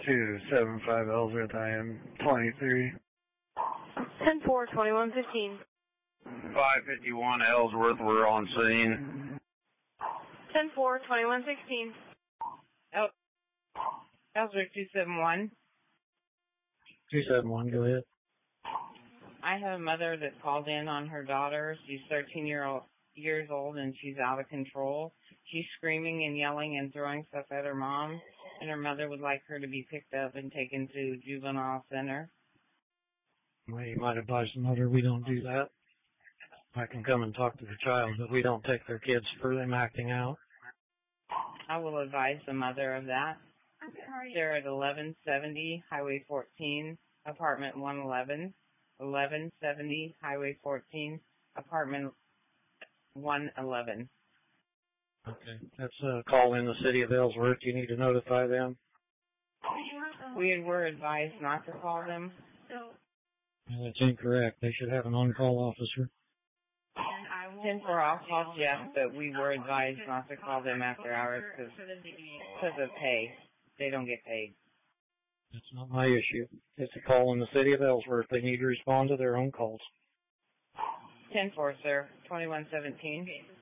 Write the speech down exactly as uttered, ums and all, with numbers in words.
two seven five Ellsworth. I am twenty-three. ten four, twenty-one fifteen. five fifty-one Ellsworth, we're on scene. ten four, twenty-one sixteen. El- Ellsworth two seven one. two seven one, go ahead. I have a mother that called in on her daughter. She's thirteen year old, years old and she's out of control. She's screaming and yelling and throwing stuff at her mom, and her mother would like her to be picked up and taken to juvenile center. Well, you might advise the mother we don't do that. I can come and talk to the child, but we don't take their kids for them acting out. I will advise the mother of that. They're at eleven seventy Highway fourteen, apartment one eleven. eleven seventy Highway fourteen, apartment one eleven. Okay. That's a call in the city of Ellsworth. You need to notify them. We were advised not to call them. Well, that's incorrect. They should have an on-call officer. ten four, I'll call Jeff, but we were advised not to call them after hours because of pay. They don't get paid. That's not my issue. It's a call in the city of Ellsworth. They need to respond to their own calls. ten four, sir. twenty-one seventeen.